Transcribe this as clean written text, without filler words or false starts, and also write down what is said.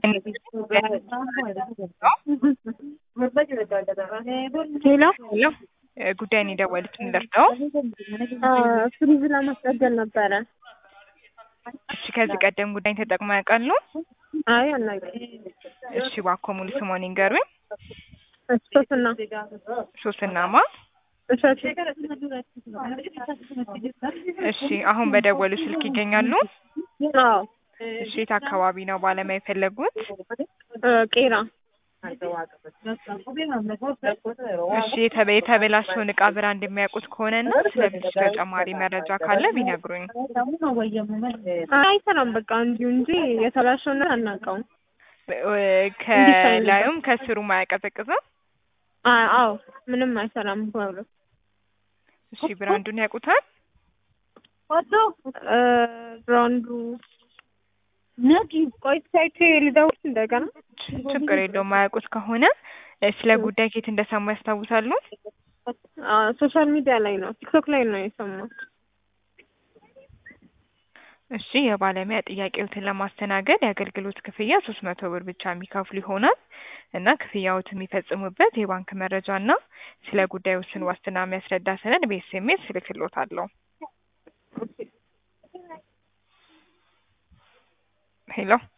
ሄሎ ጉዳይን የደወሉት ምንድነው? ፍሪዝ ለማስጠገን ነበረ። እሺ ከዚህ ቀደም ጉዳይን ተጠቅመው ያውቃሉ? አይ አናውቅም። እሺ እባክዎ ሙሉ ስምዎን ይንገሩኝ? ሶስና ሶስናማ። እሸቱ። እሺ አሁን በደወሉ ስልክ ይገኛሉ? አዎ። እሺ የት አካባቢ ነው ባለሙያ የፈለጉት? ቄራ። እሺ የተበላሸውን እቃ ብራንድ የሚያውቁት ከሆነና ስለዚህ ተጨማሪ መረጃ ካለ ቢነግሩኝ። አይሰራም በቃ እንዲሁ እንጂ የተበላሸውን አናውቀውም። ከላዩም ከስሩም አያቀዘቅዝም? አዎ ምንም አይሰራም ብሎ። እሺ ብራንዱን ያውቁታል? ብራንዱ ቆይ ሳይት ልደውል እንደገና። ችግር የለውም። ማያውቁት ከሆነ ስለ ጉዳይ ከየት እንደሰሙ ያስታውሳሉ? ሶሻል ሚዲያ ላይ ነው፣ ቲክቶክ ላይ ነው የሰማሁት። እሺ የባለሙያ ጥያቄዎትን ለማስተናገድ የአገልግሎት ክፍያ 300 ብር ብቻ የሚከፍሉ ይሆናል እና ክፍያዎት የሚፈጽሙበት የባንክ መረጃና ስለ ጉዳዩ ውስን ዋስትና የሚያስረዳ ሰነድ በኤስኤምኤስ እልክልዎታለሁ። ሄሎ